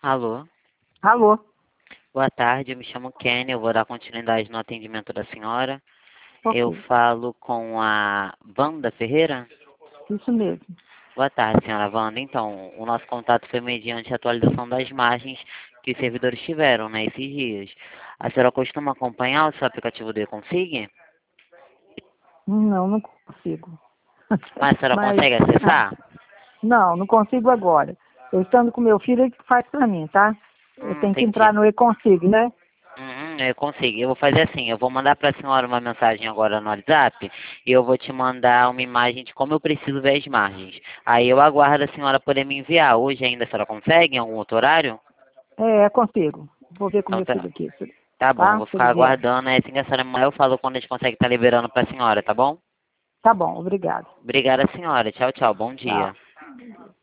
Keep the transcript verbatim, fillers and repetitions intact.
Alô, Alô? boa tarde, eu me chamo Kenny, eu vou dar continuidade no atendimento da senhora. Eu Ok, falo com a Wanda Ferreira? isso mesmo. Boa tarde, senhora Wanda. Então, o nosso contato foi mediante a atualização das margens que os servidores tiveram, né, esses dias. A senhora costuma acompanhar o seu aplicativo do eConsig? Não, não consigo. Mas a senhora Mas, consegue ah, acessar? não, não consigo agora. Eu estando com meu filho, ele que faz pra mim, tá? Eu Hum, tenho que entrar entendi. no e-consig, né? Uhum, eu consigo. Eu vou fazer assim, eu vou mandar para a senhora uma mensagem agora no WhatsApp e eu vou te mandar uma imagem de como eu preciso ver as margens. Aí eu aguardo a senhora poder me enviar. Hoje ainda a senhora consegue, em algum outro horário? É, consigo. Vou ver com Então meu tá, filho aqui, tá bom, tá? vou Se ele ficar vier. aguardando. Aí assim que a senhora me mandar, eu falo quando a gente consegue estar liberando para a senhora, tá bom? Tá bom, obrigado. Obrigada, senhora. Tchau, tchau. Bom dia. Tchau.